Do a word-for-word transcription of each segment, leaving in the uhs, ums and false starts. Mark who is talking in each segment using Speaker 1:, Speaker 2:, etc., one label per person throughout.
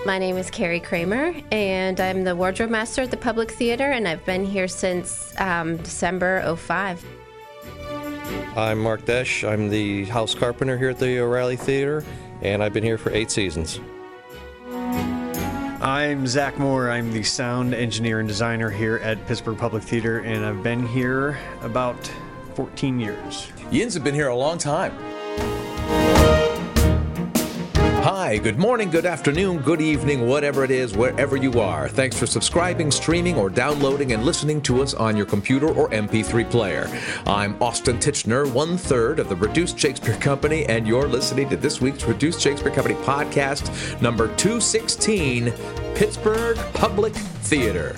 Speaker 1: My name is Carrie Kramer, and I'm the wardrobe master at the Public Theater, and I've been here since um, December oh five.
Speaker 2: I'm Mark Desch. I'm the house carpenter here at the O'Reilly Theater, and I've been here for eight seasons.
Speaker 3: I'm Zach Moore. I'm the sound engineer and designer here at Pittsburgh Public Theater, and I've been here about fourteen years.
Speaker 4: Yins have been here a long time. Hi, good morning, good afternoon, good evening, whatever it is, wherever you are. Thanks for subscribing, streaming, or downloading and listening to us on your computer or M P three player. I'm Austin Titchener, one-third of the Reduced Shakespeare Company, and you're listening to this week's Reduced Shakespeare Company podcast, number two sixteen, Pittsburgh Public Theater.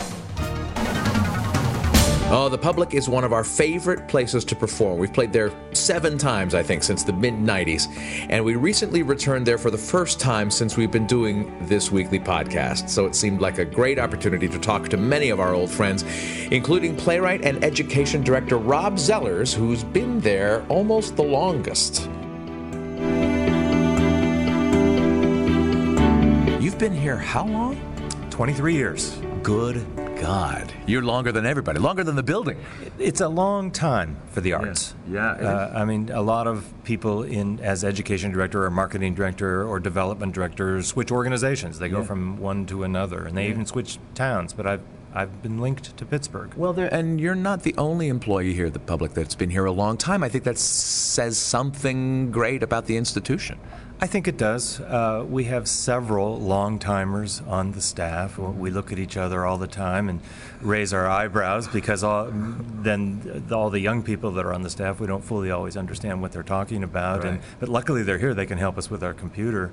Speaker 4: Oh, the Public is one of our favorite places to perform. We've played there seven times, I think, since the mid nineties. And we recently returned there for the first time since we've been doing this weekly podcast. So it seemed like a great opportunity to talk to many of our old friends, including playwright and education director Rob Zellers, who's been there almost the longest. You've been here how long?
Speaker 5: twenty-three years.
Speaker 4: Good God. You're longer than everybody, longer than the building.
Speaker 5: It's a long time for the arts.
Speaker 4: Yeah. yeah
Speaker 5: uh, I mean, a lot of people in as education director or marketing director or development director switch organizations. They go yeah. from one to another, and they yeah. even switch towns. But I've I've been linked to Pittsburgh.
Speaker 4: Well, there, and you're not the only employee here at the Public that's been here a long time. I think that says something great about the institution.
Speaker 5: I think it does. Uh, we have several long-timers on the staff. We look at each other all the time and raise our eyebrows because all, then all the young people that are on the staff, we don't fully always understand what they're talking about.
Speaker 4: Right.
Speaker 5: And, but luckily they're here. They can help us with our computer.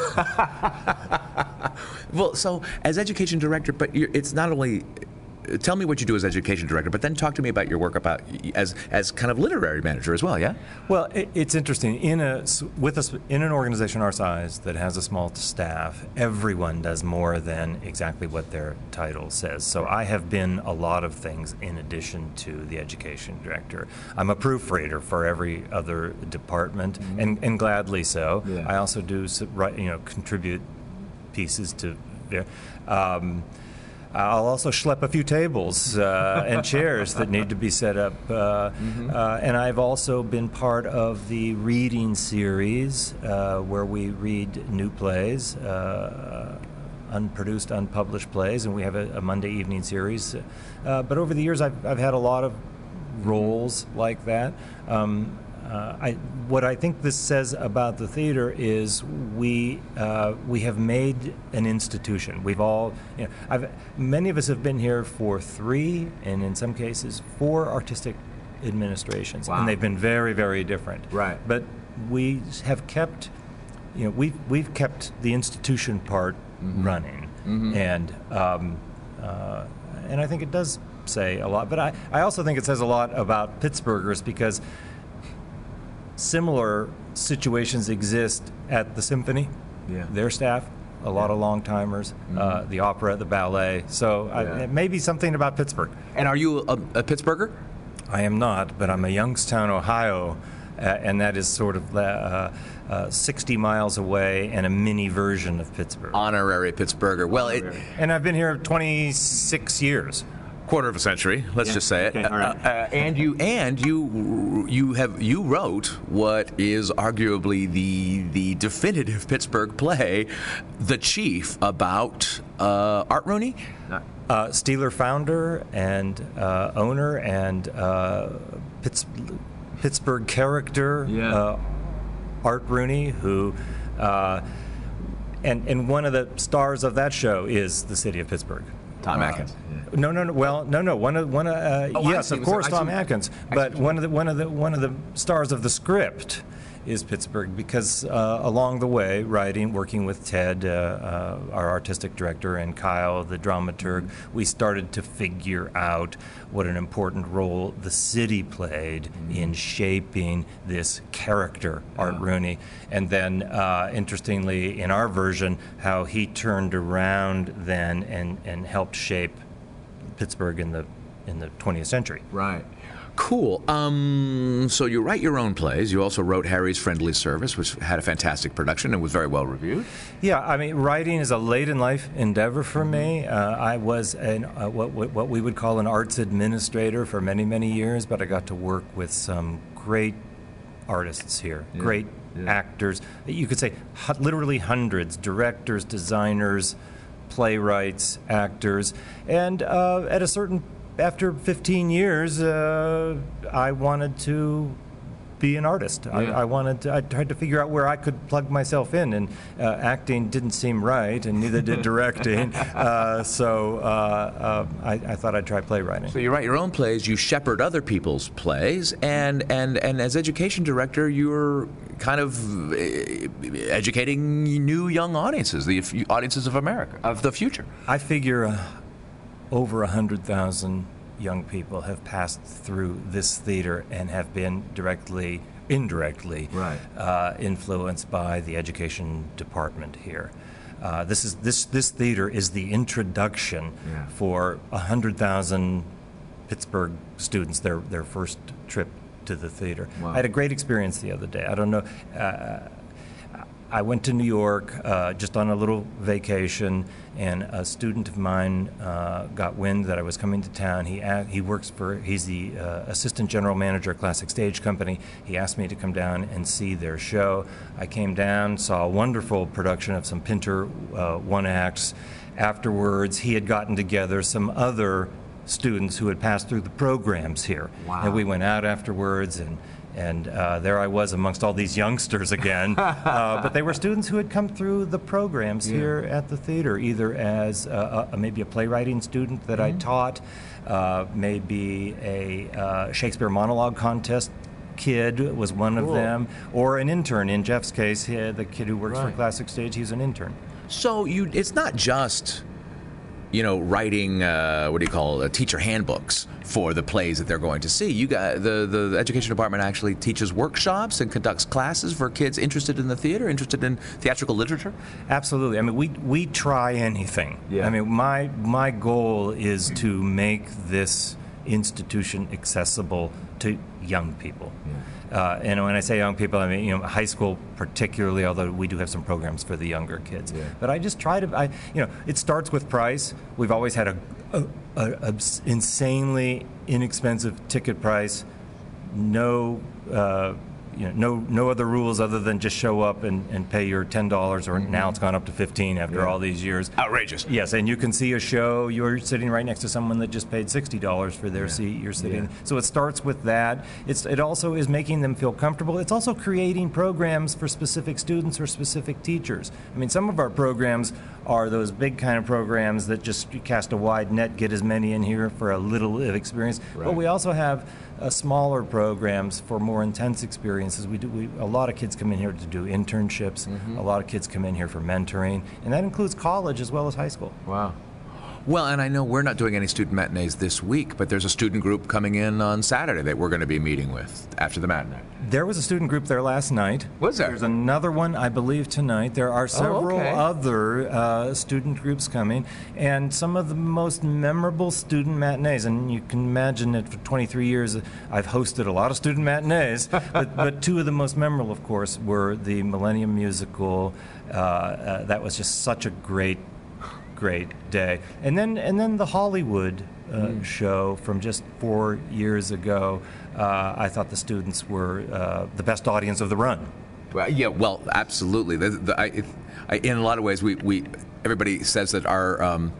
Speaker 4: Well, so as education director, but you're, it's not only... Tell me what you do as education director, but then talk to me about your work about as as kind of literary manager as well, yeah?
Speaker 5: Well, it, it's interesting. In a with us in an organization our size that has a small staff, everyone does more than exactly what their title says. So I have been a lot of things in addition to the education director. I'm a proofreader for every other department, mm-hmm. and, and gladly so. Yeah. I also do you know contribute pieces to. Um, I'll also schlep a few tables uh, and chairs that need to be set up. Uh, mm-hmm. uh, and I've also been part of the reading series uh, where we read new plays, uh, unproduced, unpublished plays, and we have a, a Monday evening series. Uh, but over the years, I've, I've had a lot of roles like that. Um, Uh, I, what I think this says about the theater is we uh, we have made an institution. We've all, you know, I've, many of us have been here for three, and in some cases four artistic administrations,
Speaker 4: wow.
Speaker 5: and they've been very, very different.
Speaker 4: Right.
Speaker 5: But we have kept, you know, we've we've kept the institution part mm-hmm. running, mm-hmm. and um, uh, and I think it does say a lot. But I, I also think it says a lot about Pittsburghers because. Similar situations exist at the symphony, yeah. their staff, a lot yeah. of long-timers, mm-hmm. uh, the opera, the ballet. So yeah. I, it may be something about Pittsburgh.
Speaker 4: And are you a, a Pittsburgher?
Speaker 5: I am not, but I'm a Youngstown, Ohio, uh, and that is sort of uh, uh, sixty miles away and a mini version of Pittsburgh.
Speaker 4: Honorary Pittsburgher. Well, it,
Speaker 5: and I've been here twenty-six years.
Speaker 4: Quarter of a century, let's yeah. just say it.
Speaker 5: Okay, all right.
Speaker 4: uh, uh, and you and you you have you wrote what is arguably the the definitive Pittsburgh play, The Chief, about uh, Art Rooney,
Speaker 5: uh, Steeler founder and uh, owner and uh, Pitts, Pittsburgh character, yeah. uh, Art Rooney, who. Uh, and and one of the stars of that show is the city of Pittsburgh.
Speaker 4: Tom Atkins.
Speaker 5: Uh, no, no, no. Well, no, no. One of one. Of, uh,
Speaker 4: oh,
Speaker 5: yes, of course, Tom Atkins. But one of the one of the one of the stars of the script is Pittsburgh because uh, along the way, writing, working with Ted, uh, uh, our artistic director, and Kyle, the dramaturg, we started to figure out what an important role the city played mm-hmm. in shaping this character, Art yeah. Rooney. And then, uh, interestingly, in our version, how he turned around then and, and helped shape Pittsburgh in the in the twentieth century.
Speaker 4: Right. Cool. Um, so you write your own plays. You also wrote Harry's Friendly Service, which had a fantastic production and was very well reviewed.
Speaker 5: Yeah, I mean, writing is a late-in-life endeavor for me. Uh, I was an, uh, what, what we would call an arts administrator for many, many years, but I got to work with some great artists here, yeah. great yeah. actors. You could say hu- literally hundreds, directors, designers, playwrights, actors, and uh, at a certain after fifteen years, uh, I wanted to be an artist. Yeah. I, I wanted to, I tried to figure out where I could plug myself in, and uh, acting didn't seem right, and neither did directing. uh, so uh, uh, I, I thought I'd try playwriting.
Speaker 4: So you write your own plays, you shepherd other people's plays, and, and, and as education director, you're kind of educating new young audiences, the audiences of America, of the future.
Speaker 5: I figure uh, over one hundred thousand young people have passed through this theater and have been directly, indirectly
Speaker 4: right.
Speaker 5: uh, influenced by the education department here. Uh, this is this this theater is the introduction
Speaker 4: yeah.
Speaker 5: for one hundred thousand Pittsburgh students, their their first trip to the theater.
Speaker 4: Wow.
Speaker 5: I had a great experience the other day. I don't know. Uh, I went to New York uh, just on a little vacation, and a student of mine uh, got wind that I was coming to town. He a- he works for, he's the uh, assistant general manager at Classic Stage Company. He asked me to come down and see their show. I came down, saw a wonderful production of some Pinter uh, one acts. Afterwards, he had gotten together some other students who had passed through the programs here.
Speaker 4: Wow.
Speaker 5: And we went out afterwards, and And uh, there I was amongst all these youngsters again. uh, but they were students who had come through the programs
Speaker 4: yeah.
Speaker 5: here at the theater, either as a, a, maybe a playwriting student that mm-hmm. I taught, uh, maybe a uh, Shakespeare monologue contest kid was one
Speaker 4: cool.
Speaker 5: of them, or an intern. In Jeff's case, he had the kid who works
Speaker 4: right.
Speaker 5: for Classic Stage, he's an intern.
Speaker 4: So you, it's not just, you know, writing, uh, what do you call it, teacher handbooks for the plays that they're going to see. You got the, the education department actually teaches workshops and conducts classes for kids interested in the theater, interested in theatrical literature?
Speaker 5: Absolutely. I mean, we we try anything.
Speaker 4: Yeah.
Speaker 5: I mean, my my goal is to make this institution accessible to young people.
Speaker 4: Yeah.
Speaker 5: Uh, and when I say young people, I mean, you know, high school particularly, although we do have some programs for the younger kids.
Speaker 4: Yeah.
Speaker 5: But I just try to, I, you know, it starts with price. We've always had a, a, a, a insanely inexpensive ticket price. No, uh, you know, no, no other rules other than just show up and, and pay your ten dollars, or mm-hmm. now it's gone up to fifteen after
Speaker 4: yeah.
Speaker 5: all these years.
Speaker 4: Outrageous.
Speaker 5: Yes, and you can see a show. You're sitting right next to someone that just paid sixty dollars for their
Speaker 4: yeah.
Speaker 5: seat. You're sitting.
Speaker 4: Yeah.
Speaker 5: So it starts with that. It's it also is making them feel comfortable. It's also creating programs for specific students or specific teachers. I mean, some of our programs are those big kind of programs that just cast a wide net, get as many in here for a little experience.
Speaker 4: Right.
Speaker 5: But we also have Uh, smaller programs for more intense experiences. We do. We, a lot of kids come in here to do internships.
Speaker 4: Mm-hmm.
Speaker 5: A lot of kids come in here for mentoring, and that includes college as well as high school.
Speaker 4: Wow. Well, and I know we're not doing any student matinees this week, but there's a student group coming in on Saturday that we're going to be meeting with after the matinee.
Speaker 5: There was a student group there last night.
Speaker 4: Was there?
Speaker 5: There's another one, I believe, tonight. There are several
Speaker 4: oh, okay.
Speaker 5: other uh, student groups coming, and some of the most memorable student matinees. And you can imagine that for twenty-three years, I've hosted a lot of student matinees, but, but two of the most memorable, of course, were the Millennium Musical. Uh, uh, that was just such a great great day. And then and then the Hollywood uh, mm. show from just four years ago. Uh, I thought the students were uh, the best audience of the run.
Speaker 4: Well, yeah, well, absolutely. The, the, I, it, I, in a lot of ways, we, we everybody says that our um,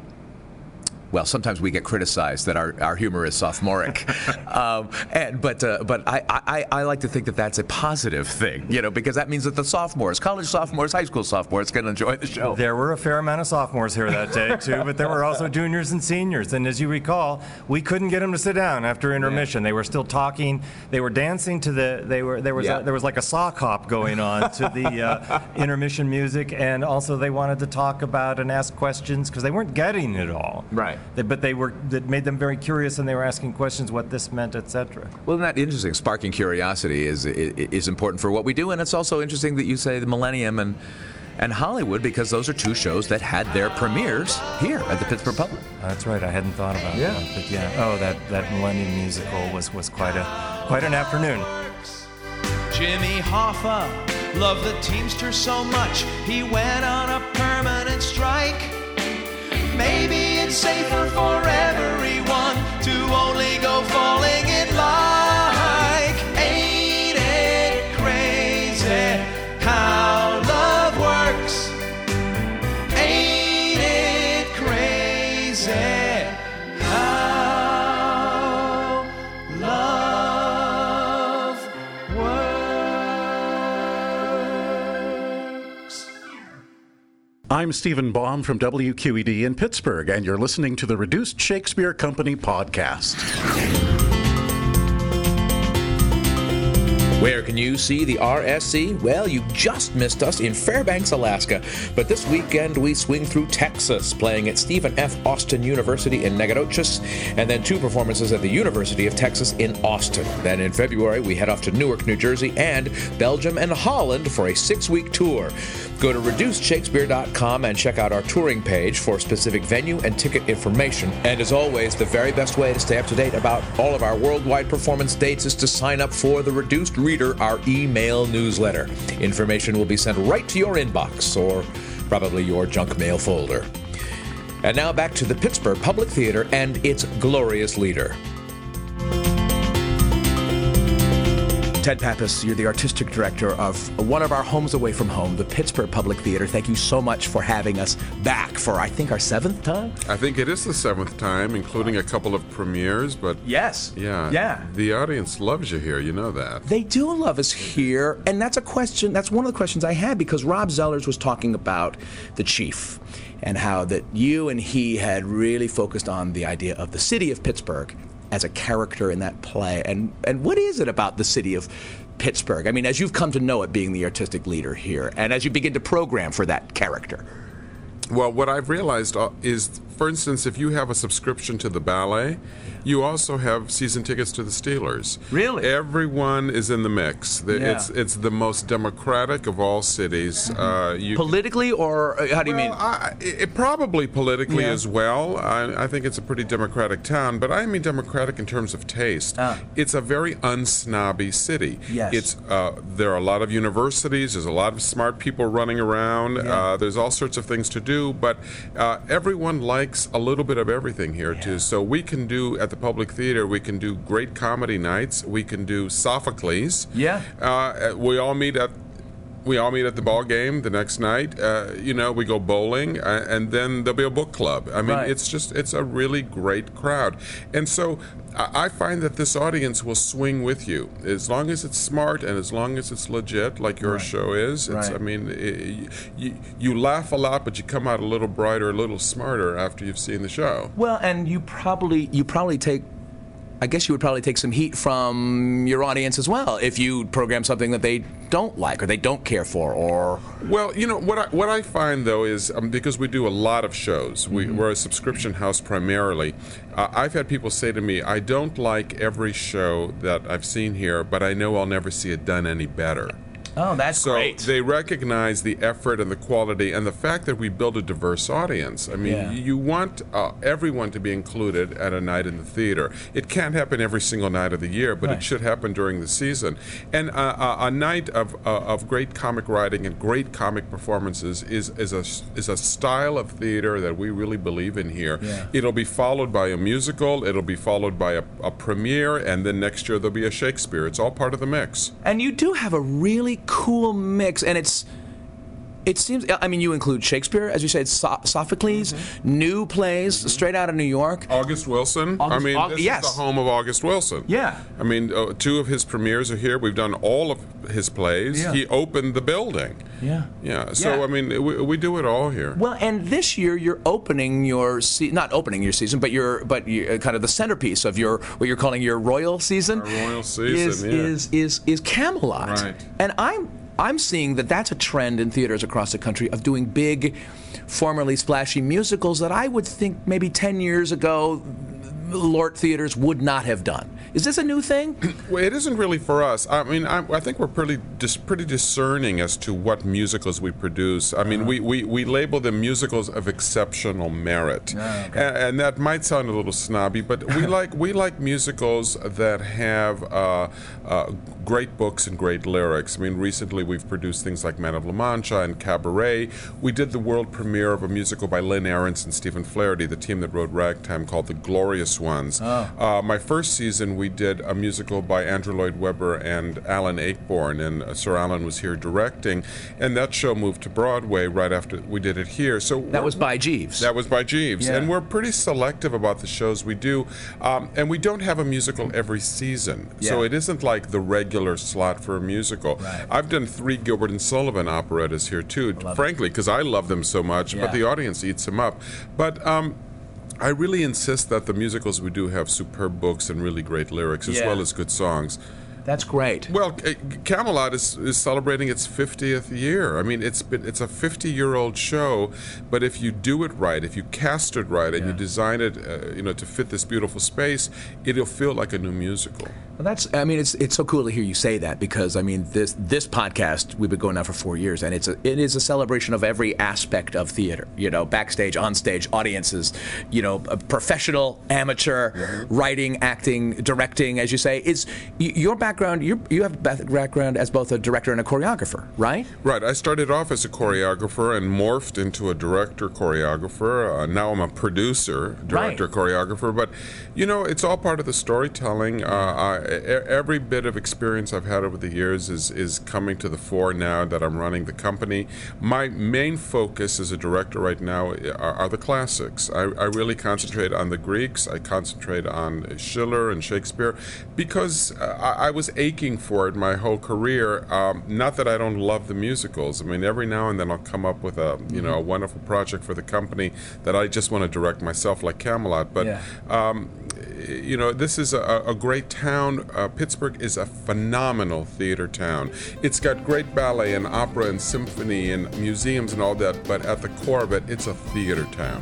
Speaker 4: well, sometimes we get criticized that our, our humor is sophomoric, um, and but uh, but I, I, I like to think that that's a positive thing, you know, because that means that the sophomores, college sophomores, high school sophomores, can enjoy the show.
Speaker 5: There were a fair amount of sophomores here that day too, but there were also juniors and seniors. And as you recall, we couldn't get them to sit down after intermission. Yeah. They were still talking. They were dancing to the. They were there was
Speaker 4: yeah.
Speaker 5: a, there was like a sock hop going on to the uh, intermission music, and also they wanted to talk about and ask questions because they weren't getting it all.
Speaker 4: Right.
Speaker 5: They, but they were that made them very curious, and they were asking questions, what this meant, et cetera.
Speaker 4: Well, isn't that interesting? Sparking curiosity is, is is important for what we do, and it's also interesting that you say the Millennium and and Hollywood, because those are two shows that had their premieres here at the Pittsburgh Public.
Speaker 5: That's right. I hadn't thought about
Speaker 4: Yeah.
Speaker 5: that. But yeah, oh, that, that Millennium Musical was, was quite a quite an afternoon.
Speaker 6: Jimmy Hoffa loved the Teamsters so much he went on a permanent strike. Maybe it's safer for everyone to only go falling in like. Ain't it crazy how love works? Ain't it crazy how love works?
Speaker 7: I'm Stephen Baum from W Q E D in Pittsburgh, and you're listening to the Reduced Shakespeare Company podcast.
Speaker 4: Where can you see the R S C? Well, you just missed us in Fairbanks, Alaska. But this weekend we swing through Texas, playing at Stephen F. Austin University in Nacogdoches, and then two performances at the University of Texas in Austin. Then in February we head off to Newark, New Jersey, and Belgium and Holland for a six-week tour. Go to reduced shakespeare dot com and check out our touring page for specific venue and ticket information. And as always, the very best way to stay up to date about all of our worldwide performance dates is to sign up for the Reduced Reader, our email newsletter. Information will be sent right to your inbox, or probably your junk mail folder. And now back to the Pittsburgh Public Theater and its glorious leader. Ted Pappas, you're the artistic director of one of our homes away from home, the Pittsburgh Public Theater. Thank you so much for having us back for, I think, our seventh time?
Speaker 8: I think it is the seventh time, including a couple of premieres, but...
Speaker 4: Yes.
Speaker 8: Yeah.
Speaker 4: Yeah.
Speaker 8: The audience loves you here, you know that.
Speaker 4: They do love us here, and that's a question, that's one of the questions I had, because Rob Zellers was talking about the chief and how that you and he had really focused on the idea of the city of Pittsburgh as a character in that play. And and what is it about the city of Pittsburgh? I mean, as you've come to know it, being the artistic leader here, and as you begin to program for that character.
Speaker 8: Well, what I've realized uh, is, for instance, if you have a subscription to the ballet, you also have season tickets to the Steelers.
Speaker 4: Really?
Speaker 8: Everyone is in the mix. The,
Speaker 4: Yeah.
Speaker 8: It's it's the most democratic of all cities. Uh, you,
Speaker 4: Politically, or uh, how do you
Speaker 8: well,
Speaker 4: mean?
Speaker 8: I, it, probably politically
Speaker 4: Yeah.
Speaker 8: as well. I, I think it's a pretty democratic town, but I mean democratic in terms of taste.
Speaker 4: Ah.
Speaker 8: It's a very unsnobby city.
Speaker 4: Yes.
Speaker 8: It's uh, there are a lot of universities. There's a lot of smart people running around.
Speaker 4: Yeah.
Speaker 8: Uh, there's all sorts of things to do, but uh, everyone likes a little bit of everything here too. So we can do at the Public Theater. We can do great comedy nights. We can do Sophocles.
Speaker 4: Yeah.
Speaker 8: Uh, we all meet at. We all meet at the ball game the next night. Uh, you know, we go bowling, uh, and then there'll be a book club. I mean,
Speaker 4: Right.
Speaker 8: it's just, it's a really great crowd. And so I I find that this audience will swing with you. As long as it's smart and as long as it's legit, like your show is. It's,
Speaker 4: Right.
Speaker 8: I mean, it, you, you laugh a lot, but you come out a little brighter, a little smarter after you've seen the show.
Speaker 4: Well, and you probably you probably take, I guess you would probably take some heat from your audience as well if you program something that they don't like or they don't care for, or...
Speaker 8: Well, you know, what I, what I find, though, is um, because we do a lot of shows, we,
Speaker 4: Mm-hmm.
Speaker 8: we're a subscription house primarily, uh, I've had people say to me, I don't like every show that I've seen here, but I know I'll never see it done any better.
Speaker 4: Oh, that's
Speaker 8: So
Speaker 4: great.
Speaker 8: they recognize the effort and the quality and the fact that we build a diverse audience. I mean,
Speaker 4: Yeah.
Speaker 8: you want uh, everyone to be included at a night in the theater. It can't happen every single night of the year, but
Speaker 4: Right.
Speaker 8: it should happen during the season. And uh, a, a night of uh, of great comic writing and great comic performances is is a is a style of theater that we really believe in here.
Speaker 4: Yeah.
Speaker 8: It'll be followed by a musical. It'll be followed by a, a premiere, and then next year there'll be a Shakespeare. It's all part of the mix.
Speaker 4: And you do have a really cool mix, and it's it seems, I mean, you include Shakespeare, as you said, so- Sophocles, new plays straight out of New York.
Speaker 8: August Wilson.
Speaker 4: August-
Speaker 8: I mean,
Speaker 4: Au-
Speaker 8: this
Speaker 4: yes.
Speaker 8: is the home of August Wilson.
Speaker 4: Yeah.
Speaker 8: I mean, uh, two of his premieres are here. We've done all of his plays.
Speaker 4: Yeah.
Speaker 8: He opened the building.
Speaker 4: Yeah.
Speaker 8: Yeah. So,
Speaker 4: Yeah.
Speaker 8: I mean, we, we do it all here.
Speaker 4: Well, and this year you're opening your se- not opening your season, but you're but you uh, kind of the centerpiece of your what you're calling your royal season.
Speaker 8: Our royal season,
Speaker 4: is
Speaker 8: yeah.
Speaker 4: is is is Camelot.
Speaker 8: Right.
Speaker 4: And I'm I'm seeing that that's a trend in theaters across the country of doing big, formerly splashy musicals that I would think maybe ten years ago Lort theaters would not have done. Is this a new thing?
Speaker 8: Well, it isn't really for us. I mean, I, I think we're pretty dis, pretty discerning as to what musicals we produce. I mean, uh-huh. we, we, we label them musicals of exceptional merit, oh, okay. and, and that might sound a little snobby, but we like we like musicals that have uh, uh, great books and great lyrics. I mean, recently we've produced things like Man of La Mancha and Cabaret. We did the world premiere of a musical by Lynn Ahrens and Stephen Flaherty, the team that wrote Ragtime, called The Glorious Ones. Oh. Uh, my first season, we did a musical by Andrew Lloyd Webber and Alan Ayckbourn, and uh, Sir Alan was here directing, and that show moved to Broadway right after we did it here. So
Speaker 4: that was by Jeeves.
Speaker 8: That was by Jeeves,
Speaker 4: yeah.
Speaker 8: And we're pretty selective about the shows we do, um, and we don't have a musical every season, yeah. So it isn't like the regular slot for a musical.
Speaker 4: Right.
Speaker 8: I've done three Gilbert and Sullivan operettas here too, frankly, because I love them so much, yeah. But the audience eats them up. But um, I really insist that the musicals we do have superb books and really great lyrics, as
Speaker 4: yeah.
Speaker 8: well as good songs.
Speaker 4: That's great.
Speaker 8: Well, Camelot is, is celebrating its fiftieth year. I mean, it's been it's a fifty-year-old show, but if you do it right, if you cast it right, and yeah. you design it, uh, you know, to fit this beautiful space, it'll feel like a new musical.
Speaker 4: Well, that's. I mean, it's it's so cool to hear you say that, because I mean, this this podcast, we've been going now for four years, and it's a, it is a celebration of every aspect of theater. You know, backstage, on stage, audiences. You know, a professional, amateur, mm-hmm. writing, acting, directing, as you say. Is your background? You you have a background as both a director and a choreographer, right?
Speaker 8: Right. I started off as a choreographer and morphed into a director choreographer. Uh, now I'm a producer, director
Speaker 4: right.
Speaker 8: choreographer. But you know, it's all part of the storytelling. Uh, I, every bit of experience I've had over the years is is coming to the fore now that I'm running the company. My main focus as a director right now are, are the classics. I, I really concentrate on the Greeks. I concentrate on Schiller and Shakespeare, because uh, I, I was aching for it my whole career. Um, not that I don't love the musicals. I mean, every now and then I'll come up with a you know a wonderful project for the company that I just want to direct myself, like Camelot. But
Speaker 4: yeah.
Speaker 8: um, you know, this is a, a great town. Uh, Pittsburgh is a phenomenal theater town. It's got great ballet and opera and symphony and museums and all that, but at the core of it, it's a theater town.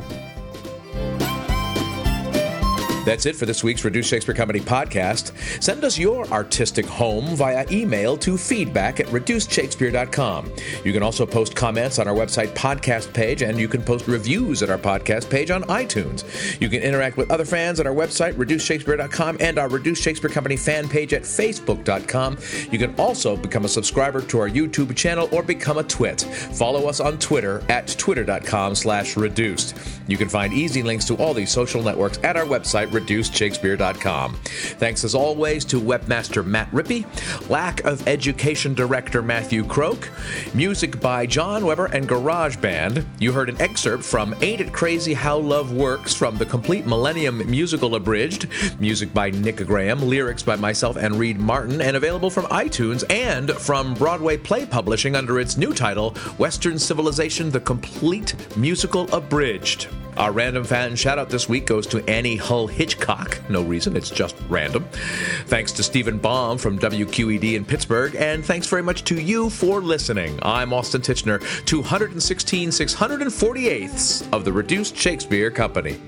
Speaker 4: That's it for this week's Reduced Shakespeare Company podcast. Send us your artistic home via email to feedback at reduced shakespeare dot com. You can also post comments on our website podcast page, and you can post reviews at our podcast page on iTunes. You can interact with other fans at our website, reduced shakespeare dot com, and our Reduced Shakespeare Company fan page at facebook dot com. You can also become a subscriber to our YouTube channel or become a twit. Follow us on Twitter at twitter dot com slash reduced. You can find easy links to all these social networks at our website, reduced shakespeare dot com. Thanks as always to webmaster Matt Rippey, Lack of Education director Matthew Croak, music by John Weber and Garage Band. You heard an excerpt from Ain't It Crazy How Love Works from the Complete Millennium Musical Abridged, music by Nick Graham, lyrics by myself and Reed Martin, and available from iTunes and from Broadway Play Publishing under its new title, Western Civilization, The Complete Musical Abridged. Our random fan shout-out this week goes to Annie Hull Hitchcock. No reason, it's just random. Thanks to Stephen Baum from W Q E D in Pittsburgh, and thanks very much to you for listening. I'm Austin Tichenor, two hundred sixteen six hundred forty-eighths of the Reduced Shakespeare Company.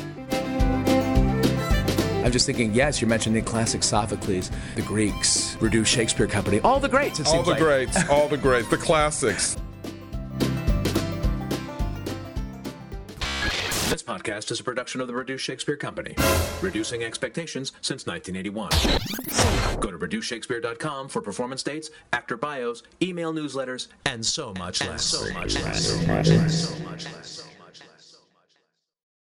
Speaker 4: I'm just thinking, yes, you mentioned the classic Sophocles, the Greeks, Reduced Shakespeare Company, all the greats, it
Speaker 8: all
Speaker 4: seems
Speaker 8: the
Speaker 4: like.
Speaker 8: greats, all the greats, the classics.
Speaker 4: This podcast is a production of the Reduced Shakespeare Company, reducing expectations since nineteen eighty-one. Go to reduced shakespeare dot com for performance dates, actor bios, email newsletters, and so much less. So much less. So much less. So much less.